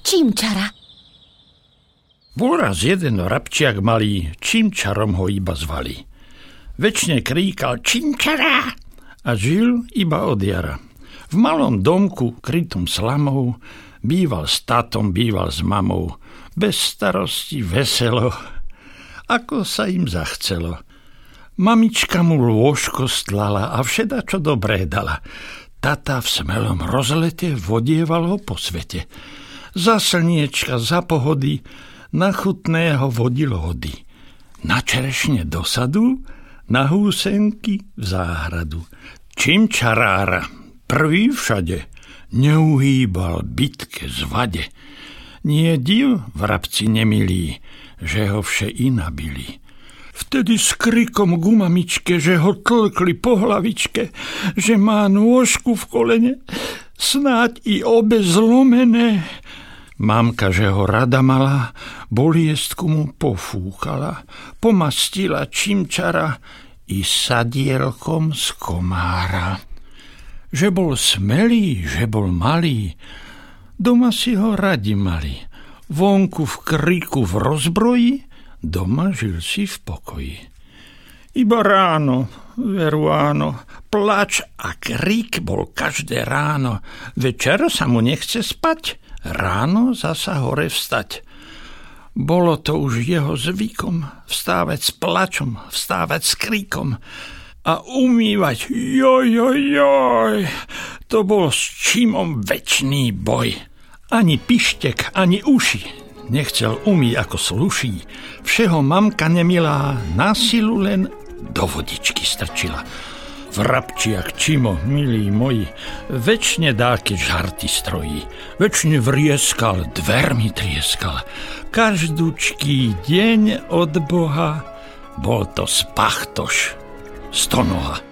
Čimčara. Bol raz jeden vrabčiak malý, Čimčarom ho iba zvali. Večne kríkal Čimčara a žil iba od jara. V malom domku, krytom slamou, býval s tatom, býval s mamou, bez starosti, veselo, ako sa im zachcelo. Mamička mu lôžko stlala a všedačo dobré dala. Tata v smelom rozlete vodieval ho po svete. Za slniečka, za pohody, na chutného vodil hody. Na čerešne do sadu, na húsenky v záhradu. Čimčarára, prvý všade, neuhýbal bitke zvade. Nie div, vrabci nemilí, že ho vše nabili. Vtedy s krikom k mamičke, že ho tlkli po hlavičke, že má nôžku v kolene, snáď i obe zlomené. Mamka, že ho rada mala, boliestku mu pofúkala, pomastila Čimčara i sadielkom z komára. Že bol smelý, že bol malý, doma si ho radi mali. Vonku v kriku v rozbroji, doma žil si v pokoji. Iba ráno, veru áno, plač a krík bol každé ráno. Večer sa mu nechce spať, ráno zasa hore vstať. Bolo to už jeho zvykom, vstávať s plačom, vstávať s kríkom a umývať, joj, to bol s Čimom večný boj. Ani pištek, ani uši nechcel umyť ako sluší. Všeho mamka nemilá na silu len do vodičky strčila. Vrabčiak Čimo, milí moji, večne dáke žarty strojí. Večne vrieskal, dvermi trieskal. Každúčký deň od Boha bol to spachtoš stonoha.